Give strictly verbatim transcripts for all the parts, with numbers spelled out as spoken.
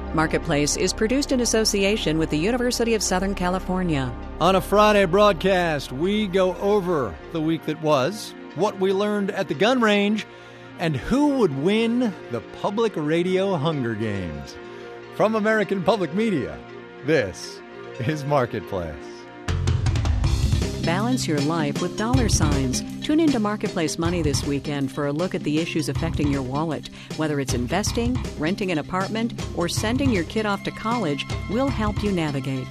Marketplace is produced in association with the University of Southern California. On a Friday broadcast, we go over the week that was, what we learned at the gun range, and who would win the public radio Hunger Games. From American Public Media, this is Marketplace. Balance your life with dollar signs. Tune into Marketplace Money this weekend for a look at the issues affecting your wallet. Whether it's investing, renting an apartment, or sending your kid off to college, we'll help you navigate.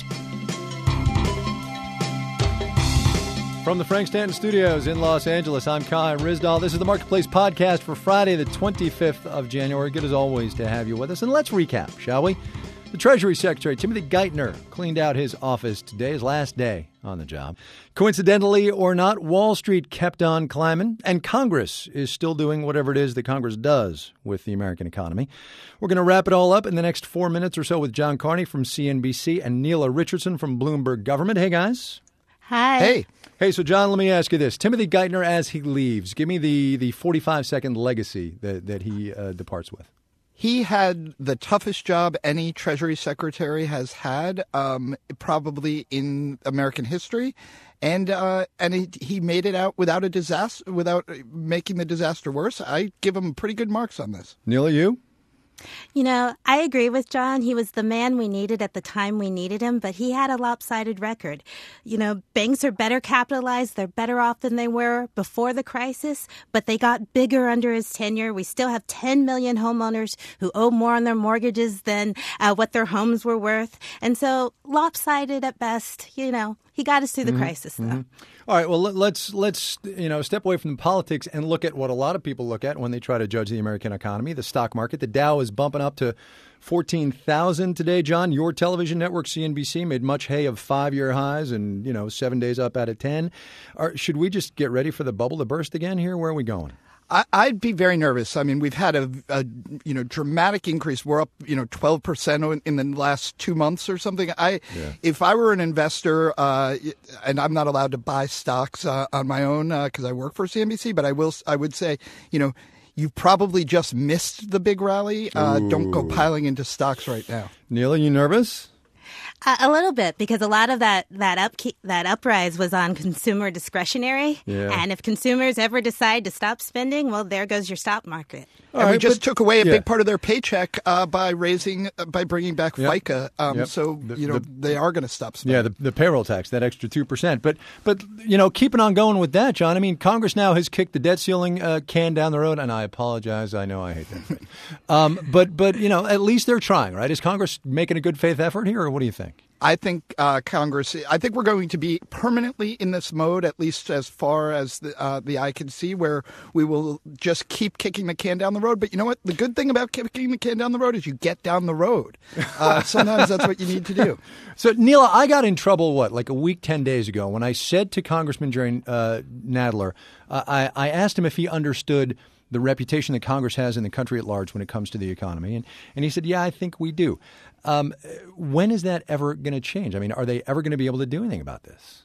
From the Frank Stanton Studios in Los Angeles, I'm Kai Ryssdal. This is the Marketplace podcast for Friday, the twenty-fifth of January. Good as always to have you with us. And let's recap, shall we? The Treasury Secretary, Timothy Geithner, cleaned out his office today, his last day on the job. Coincidentally or not, Wall Street kept on climbing, and Congress is still doing whatever it is that Congress does with the American economy. We're going to wrap it all up in the next four minutes or so with John Carney from C N B C and Neela Richardson from Bloomberg Government. Hey, guys. Hi. Hey. Hey, so John, let me ask you this. Timothy Geithner, as he leaves, give me the, the forty-five second legacy that, that he uh, departs with. He had the toughest job any Treasury Secretary has had, um, probably in American history, and uh, and he, he made it out without a disaster, without making the disaster worse. I give him pretty good marks on this. Neela, you? You know, I agree with John. He was the man we needed at the time we needed him, but he had a lopsided record. You know, banks are better capitalized. They're better off than they were before the crisis, but they got bigger under his tenure. We still have ten million homeowners who owe more on their mortgages than uh, what their homes were worth. And so lopsided at best, you know. He got us through the mm-hmm. crisis, though. Mm-hmm. All right. Well, let's let's you know step away from the politics and look at what a lot of people look at when they try to judge the American economy. The stock market. The Dow is bumping up to fourteen thousand today. John, your television network, C N B C, made much hay of five-year highs and you know seven days up out of ten. Are, should we just get ready for the bubble to burst again here? Where are we going? I, I'd be very nervous. I mean, we've had a, a you know dramatic increase. We're up you know twelve percent in the last two months or something. I yeah. If I were an investor, uh, and I'm not allowed to buy stocks uh, on my own because uh, I work for C N B C, but I will. I would say you know. You probably just missed the big rally. Uh, don't go piling into stocks right now. Neela, you nervous? Uh, a little bit, because a lot of that that up that uprise was on consumer discretionary, yeah. and if consumers ever decide to stop spending, well, there goes your stock market. All and right, we just but, took away a yeah. big part of their paycheck uh, by raising uh, by bringing back yep. FICA. Um, yep. So the, you know the, they are going to stop spending. Yeah, the, the payroll tax, that extra two percent. But but you know, keeping on going with that, John. I mean, Congress now has kicked the debt ceiling uh, can down the road, and I apologize. I know I hate that. um, but but you know, at least they're trying, right? Is Congress making a good faith effort here, or what do you think? I think uh, Congress, I think we're going to be permanently in this mode, at least as far as the, uh, the eye can see, where we will just keep kicking the can down the road. But you know what? The good thing about kicking the can down the road is you get down the road. Uh, sometimes that's what you need to do. So, Neela, I got in trouble, what, like a week, ten days ago, when I said to Congressman Jerry uh, Nadler, uh, I, I asked him if he understood the reputation that Congress has in the country at large when it comes to the economy. And, and he said, yeah, I think we do. Um, when is that ever going to change? I mean, are they ever going to be able to do anything about this?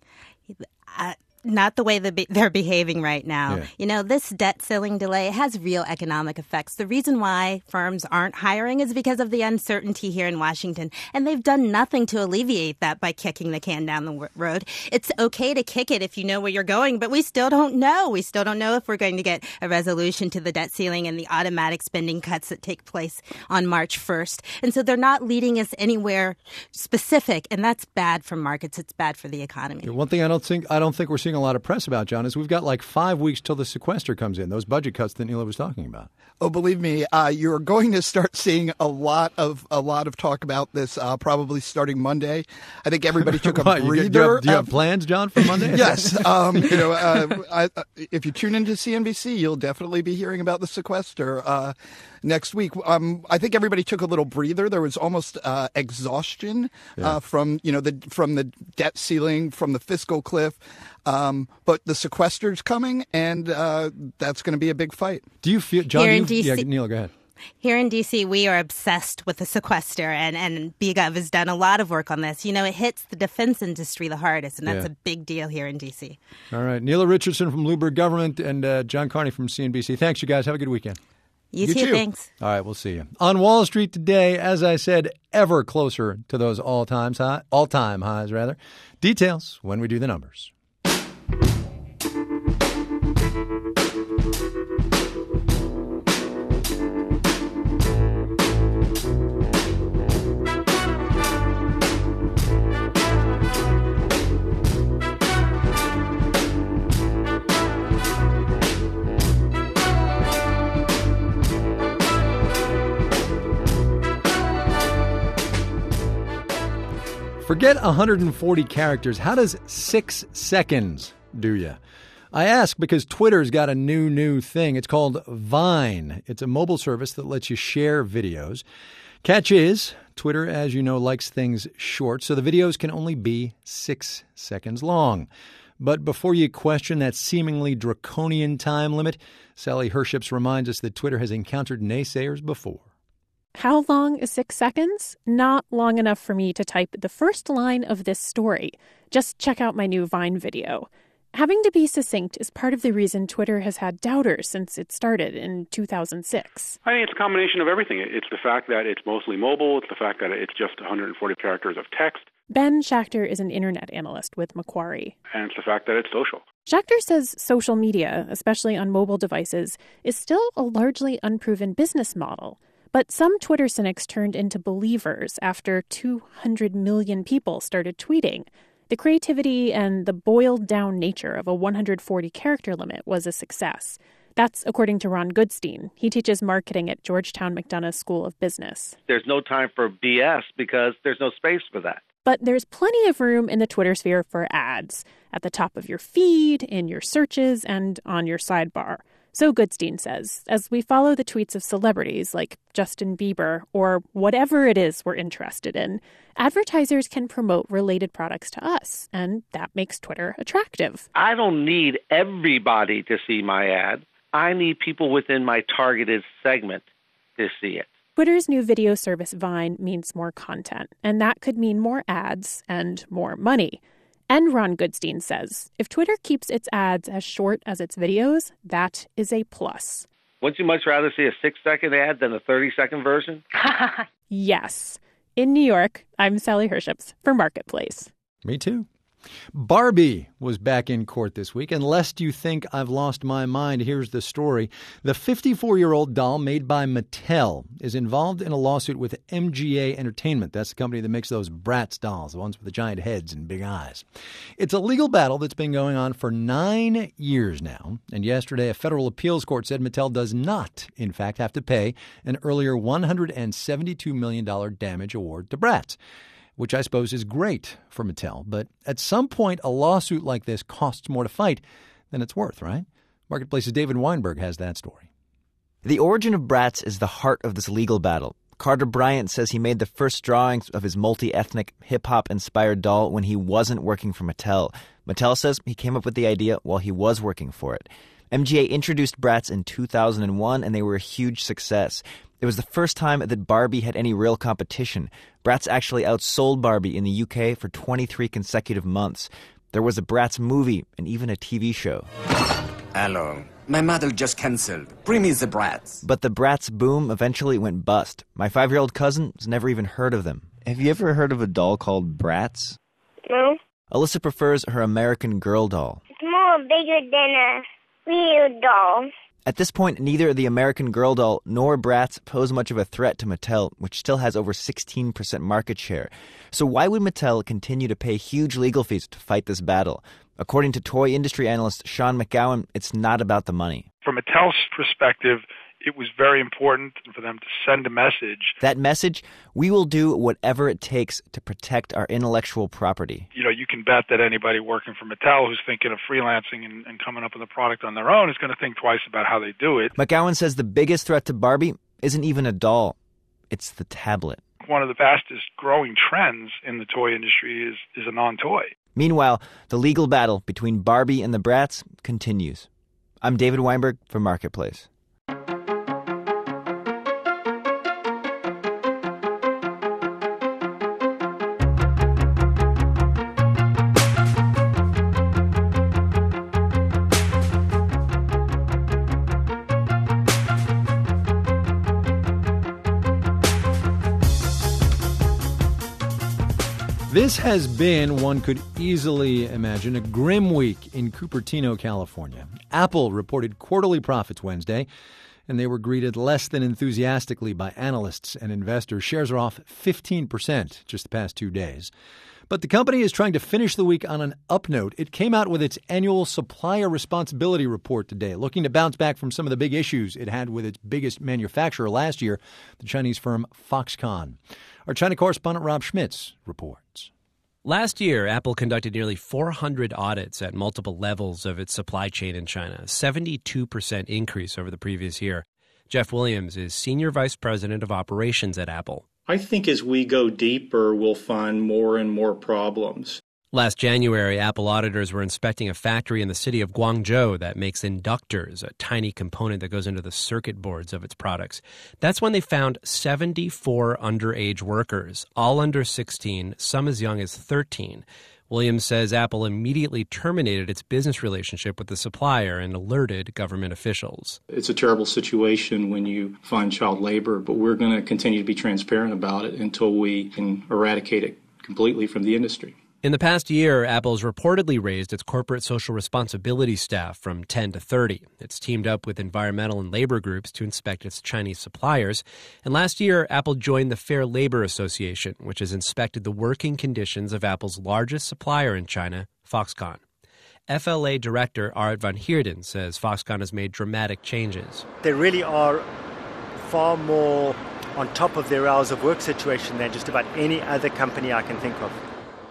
Uh, not the way that they're behaving right now. Yeah. You know, this debt ceiling delay has real economic effects. The reason why firms aren't hiring is because of the uncertainty here in Washington. And they've done nothing to alleviate that by kicking the can down the road. It's okay to kick it if you know where you're going, but we still don't know. We still don't know if we're going to get a resolution to the debt ceiling and the automatic spending cuts that take place on March first. And so they're not leading us anywhere specific. And that's bad for markets. It's bad for the economy. One thing I don't think I don't think we're seeing a lot of press about, John, is we've got like five weeks till the sequester comes in, those budget cuts that Neela was talking about. Oh, believe me, uh, you're going to start seeing a lot of a lot of talk about this uh, probably starting Monday. I think everybody took a what, breather. You get, do, you have, do you have plans, John, for Monday? Yes. Um, you know, uh, I, if you tune into C N B C, you'll definitely be hearing about the sequester uh, next week. Um, I think everybody took a little breather. There was almost uh, exhaustion yeah. uh, from you know the from the debt ceiling, from the fiscal cliff. Um, but the sequester's coming, and uh, that's going to be a big fight. Do you feel, John? Here do in you, D C yeah, Neela, go ahead. Here in D C, we are obsessed with the sequester, and, and B Gov has done a lot of work on this. You know, it hits the defense industry the hardest, and that's yeah. a big deal here in D C. All right. Neela Richardson from Bloomberg Government and uh, John Carney from C N B C. Thanks, you guys. Have a good weekend. You, You too, too. thanks. All right, we'll see you. On Wall Street today, as I said, ever closer to those all-time high, all-time highs, rather. Details when we do the numbers. Forget one hundred forty characters. How does six seconds do you? I ask because Twitter's got a new, new thing. It's called Vine. It's a mobile service that lets you share videos. Catch is, Twitter, as you know, likes things short, so the videos can only be six seconds long. But before you question that seemingly draconian time limit, Sally Herships reminds us that Twitter has encountered naysayers before. How long is six seconds? Not long enough for me to type the first line of this story. Just check out my new Vine video. Having to be succinct is part of the reason Twitter has had doubters since it started in two thousand six. I think it's a combination of everything. It's the fact that it's mostly mobile. It's the fact that it's just one hundred forty characters of text. Ben Schachter is an internet analyst with Macquarie. And it's the fact that it's social. Schachter says social media, especially on mobile devices, is still a largely unproven business model. But some Twitter cynics turned into believers after two hundred million people started tweeting. The creativity and the boiled-down nature of a one hundred forty character limit was a success. That's according to Ron Goodstein. He teaches marketing at Georgetown McDonough School of Business. There's no time for B S because there's no space for that. But there's plenty of room in the Twitter sphere for ads, at the top of your feed, in your searches, and on your sidebar. So Goodstein says, as we follow the tweets of celebrities like Justin Bieber or whatever it is we're interested in, advertisers can promote related products to us, and that makes Twitter attractive. I don't need everybody to see my ad. I need people within my targeted segment to see it. Twitter's new video service Vine means more content, and that could mean more ads and more money. And Ron Goodstein says, if Twitter keeps its ads as short as its videos, that is a plus. Wouldn't you much rather see a six-second ad than a thirty-second version? Yes. In New York, I'm Sally Herships for Marketplace. Me too. Barbie was back in court this week, and lest you think I've lost my mind, here's the story. The fifty-four-year-old doll made by Mattel is involved in a lawsuit with M G A Entertainment. That's the company that makes those Bratz dolls, the ones with the giant heads and big eyes. It's a legal battle that's been going on for nine years now, and yesterday a federal appeals court said Mattel does not, in fact, have to pay an earlier one hundred seventy-two million dollars damage award to Bratz, which I suppose is great for Mattel. But at some point, a lawsuit like this costs more to fight than it's worth, right? Marketplace's David Weinberg has that story. The origin of Bratz is the heart of this legal battle. Carter Bryant says he made the first drawings of his multi-ethnic, hip-hop-inspired doll when he wasn't working for Mattel. Mattel says he came up with the idea while he was working for it. M G A introduced Bratz in two thousand one, and they were a huge success. It was the first time that Barbie had any real competition. Bratz actually outsold Barbie in the U K for twenty-three consecutive months. There was a Bratz movie and even a T V show. Hello. My mother just cancelled. Bring me the Bratz. But the Bratz boom eventually went bust. My five-year-old cousin has never even heard of them. Have you ever heard of a doll called Bratz? No. Alyssa prefers her American Girl doll. It's more bigger than a real doll. At this point, neither the American Girl doll nor Bratz pose much of a threat to Mattel, which still has over sixteen percent market share. So why would Mattel continue to pay huge legal fees to fight this battle? According to toy industry analyst Sean McGowan, it's not about the money. From Mattel's perspective, it was very important for them to send a message. That message, we will do whatever it takes to protect our intellectual property. You know, you can bet that anybody working for Mattel who's thinking of freelancing and, and coming up with a product on their own is going to think twice about how they do it. McGowan says the biggest threat to Barbie isn't even a doll. It's the tablet. One of the fastest growing trends in the toy industry is, is a non-toy. Meanwhile, the legal battle between Barbie and the Bratz continues. I'm David Weinberg for Marketplace. This has been, one could easily imagine, a grim week in Cupertino, California. Apple reported quarterly profits Wednesday, and they were greeted less than enthusiastically by analysts and investors. Shares are off fifteen percent just the past two days. But the company is trying to finish the week on an up note. It came out with its annual supplier responsibility report today, looking to bounce back from some of the big issues it had with its biggest manufacturer last year, the Chinese firm Foxconn. Our China correspondent Rob Schmitz reports. Last year, Apple conducted nearly four hundred audits at multiple levels of its supply chain in China, a seventy-two percent increase over the previous year. Jeff Williams is Senior Vice President of Operations at Apple. I think as we go deeper, we'll find more and more problems. Last January, Apple auditors were inspecting a factory in the city of Guangzhou that makes inductors, a tiny component that goes into the circuit boards of its products. That's when they found seventy-four underage workers, all under sixteen, some as young as thirteen. Williams says Apple immediately terminated its business relationship with the supplier and alerted government officials. It's a terrible situation when you find child labor, but we're going to continue to be transparent about it until we can eradicate it completely from the industry. In the past year, Apple's reportedly raised its corporate social responsibility staff from ten to thirty. It's teamed up with environmental and labor groups to inspect its Chinese suppliers. And last year, Apple joined the Fair Labor Association, which has inspected the working conditions of Apple's largest supplier in China, Foxconn. F L A Director Art van Heerden says Foxconn has made dramatic changes. They really are far more on top of their hours of work situation than just about any other company I can think of.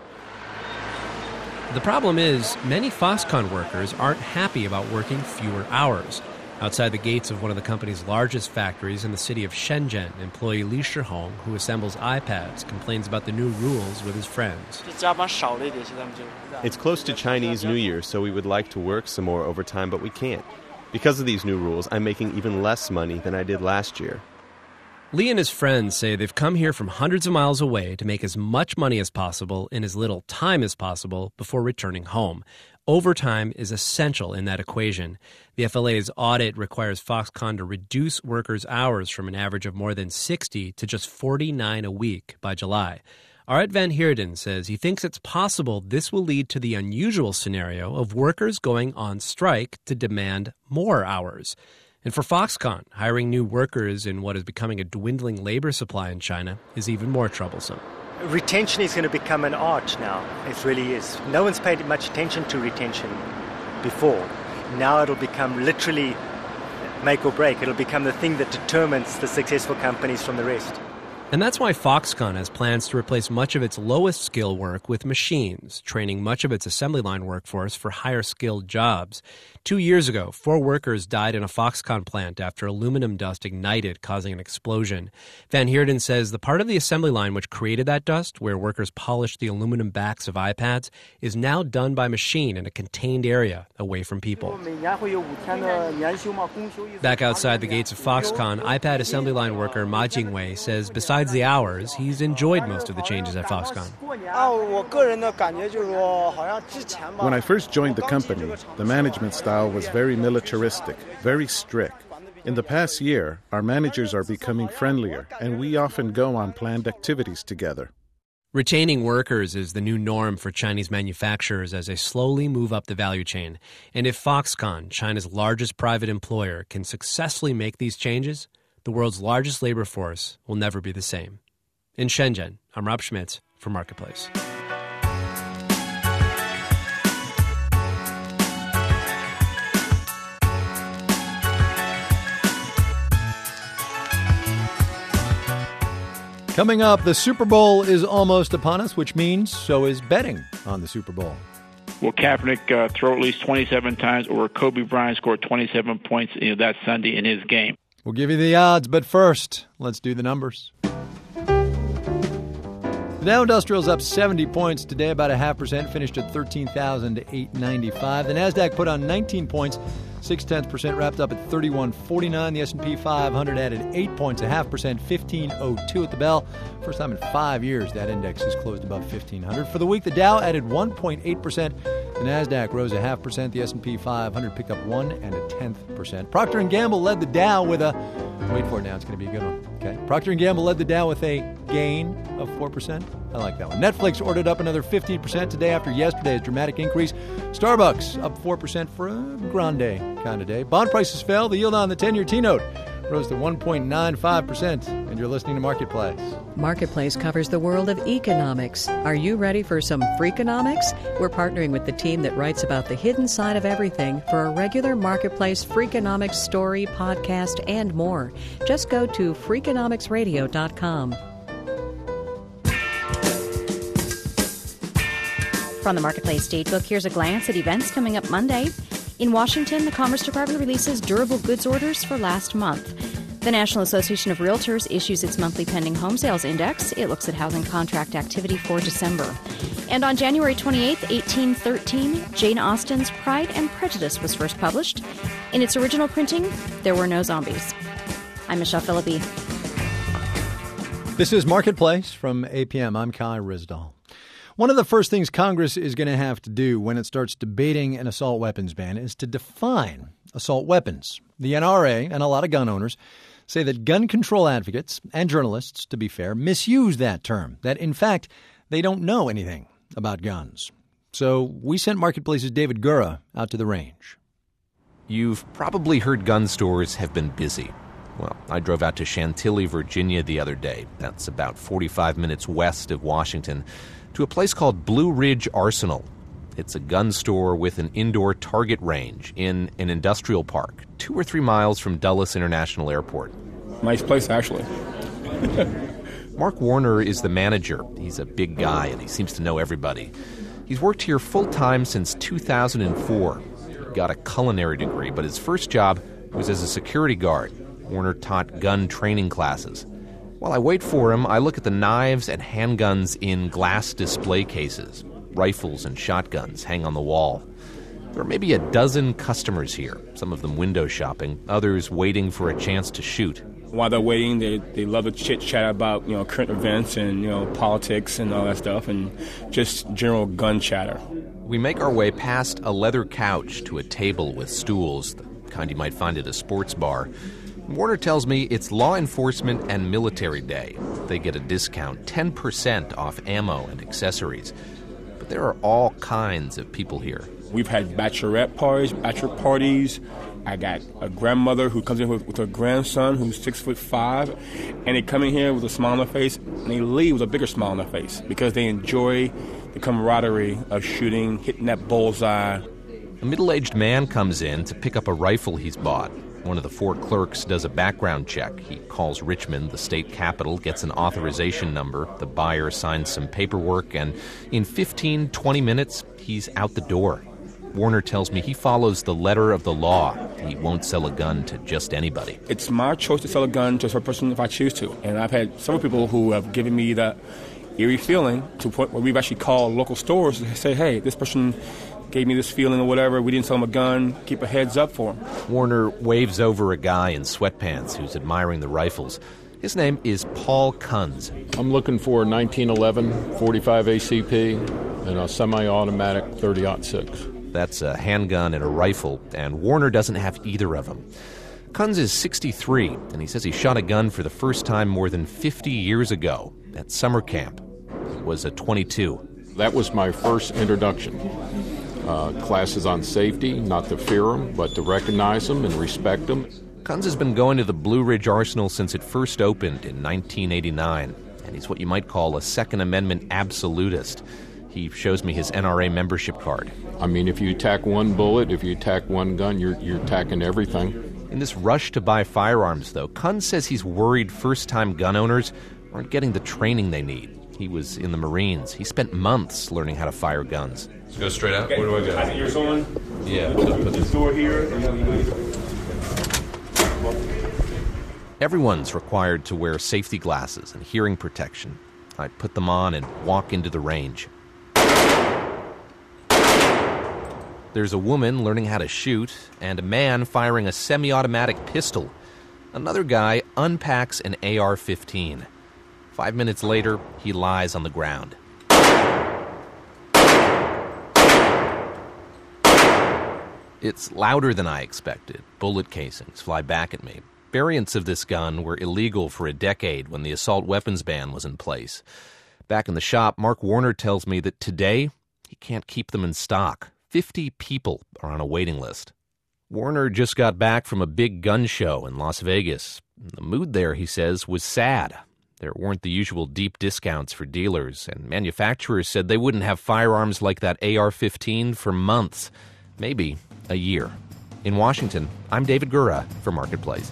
The problem is, many Foxconn workers aren't happy about working fewer hours. Outside the gates of one of the company's largest factories in the city of Shenzhen, employee Li Shihong, who assembles iPads, complains about the new rules with his friends. It's close to Chinese New Year, so we would like to work some more overtime, but we can't. Because of these new rules, I'm making even less money than I did last year. Lee and his friends say they've come here from hundreds of miles away to make as much money as possible in as little time as possible before returning home. Overtime is essential in that equation. The F L A's audit requires Foxconn to reduce workers' hours from an average of more than sixty to just forty-nine a week by July. Art van Heerden says he thinks it's possible this will lead to the unusual scenario of workers going on strike to demand more hours. And for Foxconn, hiring new workers in what is becoming a dwindling labor supply in China is even more troublesome. Retention is going to become an art now. It really is. No one's paid much attention to retention before. Now it'll become literally make or break. It'll become the thing that determines the successful companies from the rest. And that's why Foxconn has plans to replace much of its lowest skill work with machines, training much of its assembly line workforce for higher skilled jobs. Two years ago, four workers died in a Foxconn plant after aluminum dust ignited, causing an explosion. Van Heerden says the part of the assembly line which created that dust, where workers polished the aluminum backs of iPads, is now done by machine in a contained area away from people. Back outside the gates of Foxconn, iPad assembly line worker Ma Jingwei says besides the hours, he's enjoyed most of the changes at Foxconn. When I first joined the company, the management style was very militaristic, very strict. In the past year, our managers are becoming friendlier, and we often go on planned activities together. Retaining workers is the new norm for Chinese manufacturers as they slowly move up the value chain. And if Foxconn, China's largest private employer, can successfully make these changes, the world's largest labor force will never be the same. In Shenzhen, I'm Rob Schmitz for Marketplace. Coming up, the Super Bowl is almost upon us, which means so is betting on the Super Bowl. Will Kaepernick uh, throw at least twenty-seven times, or will Kobe Bryant score twenty-seven points you know, that Sunday in his game? We'll give you the odds, but first, let's do the numbers. The Dow Industrial's up seventy points today, about a half percent, finished at thirteen thousand eight hundred ninety-five. The Nasdaq put on nineteen points, six tenths percent, wrapped up at thirty-one forty-nine. The S and P five hundred added eight points, a half percent, fifteen oh two at the bell. First time in five years that index has closed above fifteen hundred. For the week, the Dow added one point eight percent. The Nasdaq rose a half percent. The S and P five hundred picked up one and a tenth percent. Procter and Gamble led the Dow with a, wait for it now, it's going to be a good one. Okay. Procter and Gamble led the Dow with a gain of four percent. I like that one. Netflix ordered up another fifteen percent today after yesterday's dramatic increase. Starbucks up four percent for a grande kind of day. Bond prices fell. The yield on the ten-year T-note rose to one point nine five percent. And you're listening to Marketplace. Marketplace covers the world of economics. Are you ready for some Freakonomics? We're partnering with the team that writes about the hidden side of everything for a regular Marketplace Freakonomics story, podcast, and more. Just go to freakonomics radio dot com. From the Marketplace Datebook, here's a glance at events coming up Monday. In Washington, the Commerce Department releases durable goods orders for last month. The National Association of Realtors issues its monthly pending home sales index. It looks at housing contract activity for December. And on January twenty-eighth, eighteen thirteen, Jane Austen's Pride and Prejudice was first published. In its original printing, there were no zombies. I'm Michelle Philippi. This is Marketplace from A P M. I'm Kai Rizdal. One of the first things Congress is going to have to do when it starts debating an assault weapons ban is to define assault weapons. The N R A and a lot of gun owners say that gun control advocates and journalists, to be fair, misuse that term, that in fact they don't know anything about guns. So we sent Marketplace's David Gura out to the range. You've probably heard gun stores have been busy. Well, I drove out to Chantilly, Virginia the other day. That's about forty-five minutes west of Washington, to a place called Blue Ridge Arsenal. It's a gun store with an indoor target range in an industrial park, two or three miles from Dulles International Airport. Nice place, actually. Mark Warner is the manager. He's a big guy, and he seems to know everybody. He's worked here full-time since two thousand four. He got a culinary degree, but his first job was as a security guard. Warner taught gun training classes. While I wait for him, I look at the knives and handguns in glass display cases. Rifles and shotguns hang on the wall. There are maybe a dozen customers here, some of them window shopping, others waiting for a chance to shoot. While they're waiting, they they love to chit-chat about, you know, current events and, you know, politics and all that stuff, and just general gun chatter. We make our way past a leather couch to a table with stools, the kind you might find at a sports bar. Warner tells me it's law enforcement and military day. They get a discount, ten percent off ammo and accessories. But there are all kinds of people here. We've had bachelorette parties, bachelor parties. I got a grandmother who comes in with, with her grandson who's six foot five, and they come in here with a smile on their face, and they leave with a bigger smile on their face because they enjoy the camaraderie of shooting, hitting that bullseye. A middle-aged man comes in to pick up a rifle he's bought. One of the four clerks does a background check. He calls Richmond, the state capital, gets an authorization number. The buyer signs some paperwork, and in fifteen, twenty minutes, he's out the door. Warner tells me he follows the letter of the law. He won't sell a gun to just anybody. It's my choice to sell a gun to a person if I choose to. And I've had several people who have given me that eerie feeling to the point where we've actually called local stores to say, hey, this person gave me this feeling or whatever. We didn't sell him a gun. Keep a heads up for him. Warner waves over a guy in sweatpants who's admiring the rifles. His name is Paul Kunz. I'm looking for a nineteen eleven forty-five A C P and a semi-automatic thirty aught six. That's a handgun and a rifle, and Warner doesn't have either of them. Kunz is sixty-three, and he says he shot a gun for the first time more than fifty years ago at summer camp. It was a twenty-two. That was my first introduction. Uh, classes on safety, not to fear them, but to recognize them and respect them. Kunz has been going to the Blue Ridge Arsenal since it first opened in nineteen eighty-nine, and he's what you might call a Second Amendment absolutist. He shows me his N R A membership card. I mean, if you attack one bullet, if you attack one gun, you're, you're attacking everything. In this rush to buy firearms, though, Kunz says he's worried first-time gun owners aren't getting the training they need. He was in the Marines. He spent months learning how to fire guns. Let's go straight out. Okay. Where do I go? I think you're on. Yeah. Put, put this door here. Everyone's required to wear safety glasses and hearing protection. I put them on and walk into the range. There's a woman learning how to shoot and a man firing a semi-automatic pistol. Another guy unpacks an A R fifteen. Five minutes later, he lies on the ground. It's louder than I expected. Bullet casings fly back at me. Variants of this gun were illegal for a decade when the assault weapons ban was in place. Back in the shop, Mark Warner tells me that today he can't keep them in stock. Fifty people are on a waiting list. Warner just got back from a big gun show in Las Vegas. The mood there, he says, was sad. There weren't the usual deep discounts for dealers, and manufacturers said they wouldn't have firearms like that A R fifteen for months, maybe a year. In Washington, I'm David Gura for Marketplace.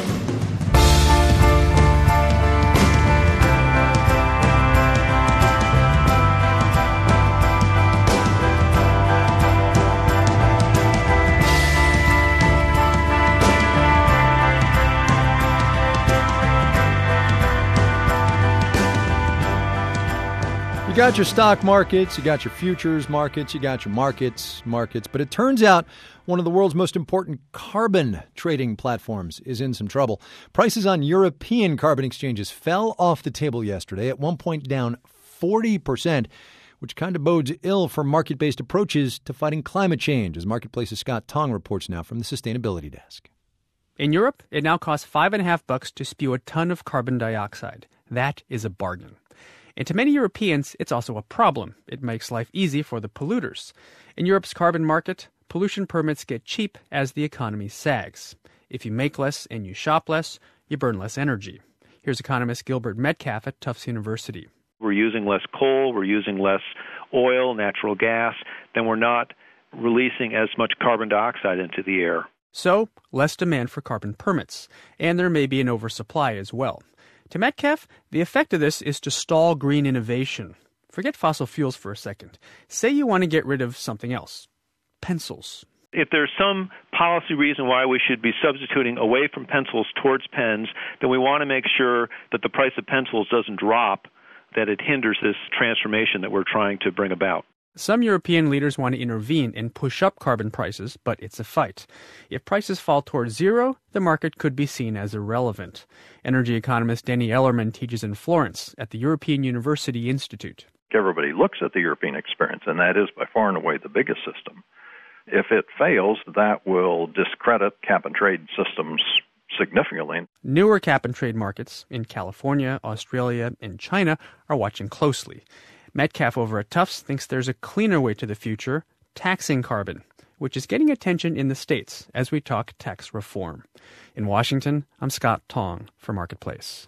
You got your stock markets, you got your futures markets, you got your markets, markets. But it turns out one of the world's most important carbon trading platforms is in some trouble. Prices on European carbon exchanges fell off the table yesterday, at one point down forty percent, which kind of bodes ill for market-based approaches to fighting climate change, as Marketplace's Scott Tong reports now from the Sustainability Desk. In Europe, it now costs five and a half bucks to spew a ton of carbon dioxide. That is a bargain. And to many Europeans, it's also a problem. It makes life easy for the polluters. In Europe's carbon market, pollution permits get cheap as the economy sags. If you make less and you shop less, you burn less energy. Here's economist Gilbert Metcalf at Tufts University. We're using less coal, we're using less oil, natural gas, then we're not releasing as much carbon dioxide into the air. So, less demand for carbon permits. And there may be an oversupply as well. To Metcalf, the effect of this is to stall green innovation. Forget fossil fuels for a second. Say you want to get rid of something else. Pencils. If there's some policy reason why we should be substituting away from pencils towards pens, then we want to make sure that the price of pencils doesn't drop, that it hinders this transformation that we're trying to bring about. Some European leaders want to intervene and push up carbon prices, but it's a fight. If prices fall towards zero, the market could be seen as irrelevant. Energy economist Danny Ellerman teaches in Florence at the European University Institute. Everybody looks at the European experience, and that is by far and away the biggest system. If it fails, that will discredit cap-and-trade systems significantly. Newer cap-and-trade markets in California, Australia, and China are watching closely. Metcalf over at Tufts thinks there's a cleaner way to the future, taxing carbon, which is getting attention in the States as we talk tax reform. In Washington, I'm Scott Tong for Marketplace.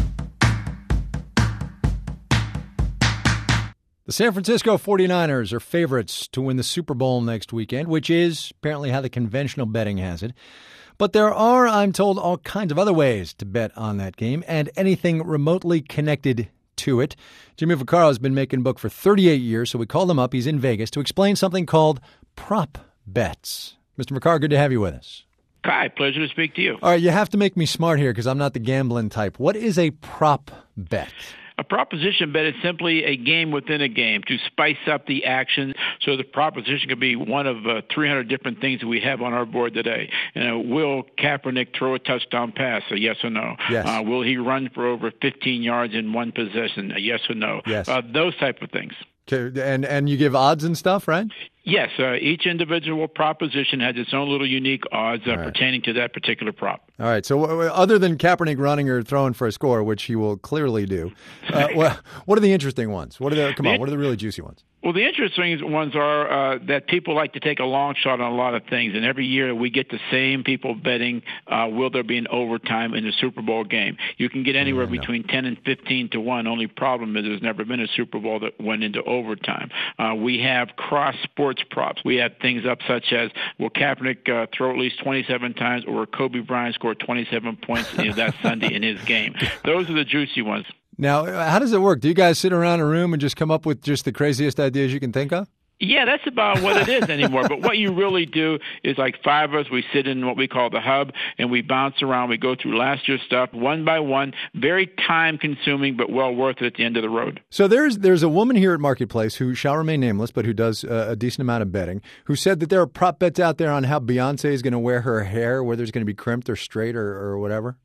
The San Francisco forty-niners are favorites to win the Super Bowl next weekend, which is apparently how the conventional betting has it. But there are, I'm told, all kinds of other ways to bet on that game and anything remotely connected to it. Jimmy Vaccaro has been making book for thirty-eight years, so we called him up. He's in Vegas to explain something called prop bets. Mister Vaccaro, good to have you with us. Hi, pleasure to speak to you. All right, you have to make me smart here because I'm not the gambling type. What is a prop bet? A proposition bet is simply a game within a game to spice up the action. So the proposition could be one of uh, three hundred different things that we have on our board today. You know, will Kaepernick throw a touchdown pass? A yes or no. Yes. Uh, will he run for over fifteen yards in one possession? A yes or no. Yes. Uh, those type of things. Okay, and and you give odds and stuff, right? Yes, uh, each individual proposition has its own little unique odds uh, right. pertaining to that particular prop. All right, so w- other than Kaepernick running or throwing for a score, which he will clearly do, uh, well, what are the interesting ones? What are the, come on, what are the really juicy ones? Well, the interesting ones are uh, that people like to take a long shot on a lot of things, and every year we get the same people betting, uh, will there be an overtime in the Super Bowl game? You can get anywhere yeah, between ten and fifteen to one. Only problem is there's never been a Super Bowl that went into overtime. Uh, we have cross-sports props. We have things up such as, will Kaepernick uh, throw at least twenty-seven times, or will Kobe Bryant score twenty-seven points you know, that Sunday in his game? Those are the juicy ones. Now, how does it work? Do you guys sit around a room and just come up with just the craziest ideas you can think of? Yeah, that's about what it is anymore. But what you really do is like five of us, we sit in what we call the hub, and we bounce around. We go through last year's stuff one by one. Very time-consuming, but well worth it at the end of the road. So there's there's a woman here at Marketplace who shall remain nameless, but who does uh, a decent amount of betting, who said that there are prop bets out there on how Beyonce is going to wear her hair, whether it's going to be crimped or straight or, or whatever.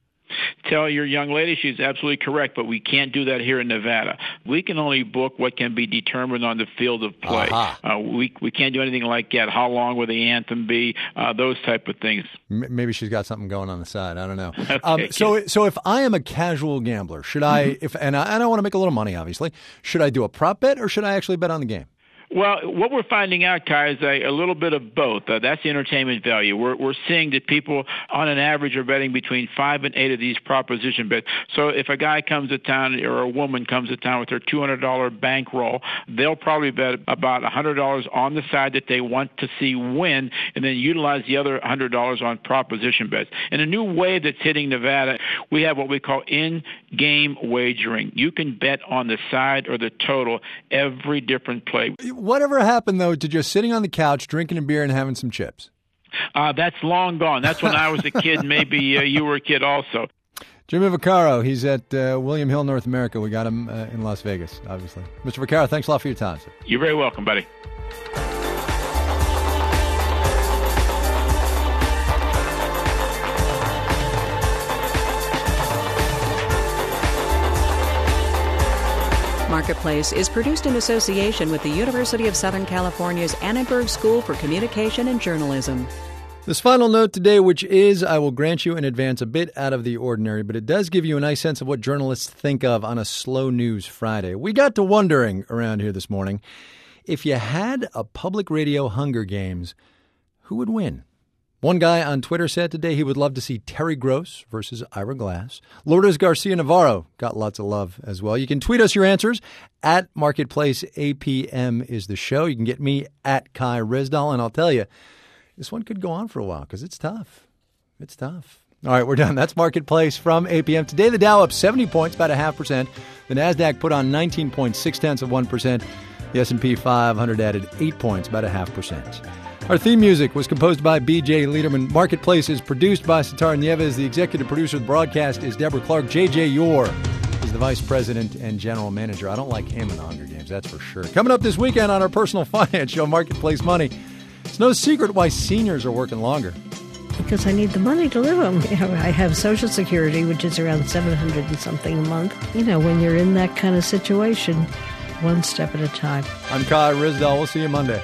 tell your young lady she's absolutely correct, but we can't do that here in Nevada. We can only book what can be determined on the field of play. Uh-huh. Uh, we we can't do anything like that. How long will the anthem be? Uh, those type of things. Maybe she's got something going on the side. I don't know. Okay, um, so so if I am a casual gambler, should I, mm-hmm. if and I, and I want to make a little money, obviously, should I do a prop bet or should I actually bet on the game? Well, what we're finding out, Kai, is a, a little bit of both. Uh, that's the entertainment value. We're we're seeing that people, on an average, are betting between five and eight of these proposition bets. So if a guy comes to town or a woman comes to town with their two hundred dollars bankroll, they'll probably bet about one hundred dollars on the side that they want to see win, and then utilize the other one hundred dollars on proposition bets. And a new wave that's hitting Nevada, we have what we call in-game wagering. You can bet on the side or the total every different play. Whatever happened, though, to just sitting on the couch, drinking a beer, and having some chips? Uh, that's long gone. That's when I was a kid. Maybe uh, you were a kid also. Jimmy Vaccaro, he's at uh, William Hill, North America. We got him uh, in Las Vegas, obviously. Mister Vaccaro, thanks a lot for your time, sir. You're very welcome, buddy. Marketplace is produced in association with the University of Southern California's Annenberg School for Communication and Journalism. This final note today, which is, I will grant you in advance, a bit out of the ordinary, but it does give you a nice sense of what journalists think of on a slow news Friday. We got to wondering around here this morning, if you had a public radio Hunger Games, who would win? One guy on Twitter said today he would love to see Terry Gross versus Ira Glass. Lourdes Garcia Navarro got lots of love as well. You can tweet us your answers. At Marketplace A P M is the show. You can get me at Kai Rizdal. And I'll tell you, this one could go on for a while because it's tough. It's tough. All right, we're done. That's Marketplace from A P M. Today, the Dow up seventy points, about a half percent. The NASDAQ put on nineteen point six tenths of one percent. The S and P five hundred added eight points, about a half percent. Our theme music was composed by B J Liederman. Marketplace is produced by Sitar Nieves. The executive producer of the broadcast is Deborah Clark. J J Yore is the vice president and general manager. I don't like him in the Hunger Games, that's for sure. Coming up this weekend on our personal finance show, Marketplace Money. It's no secret why seniors are working longer. Because I need the money to live on. I have Social Security, which is around seven hundred and something a month. You know, when you're in that kind of situation, one step at a time. I'm Kai Rizdal. We'll see you Monday.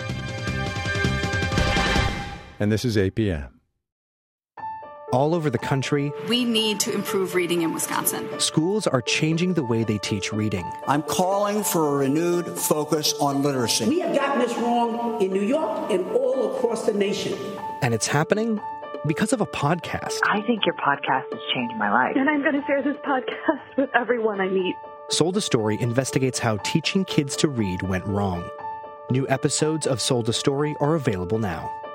And this is A P M. All over the country, we need to improve reading in Wisconsin. Schools are changing the way they teach reading. I'm calling for a renewed focus on literacy. We have gotten this wrong in New York and all across the nation. And it's happening because of a podcast. I think your podcast has changed my life. And I'm going to share this podcast with everyone I meet. Sold a Story investigates how teaching kids to read went wrong. New episodes of Sold a Story are available now.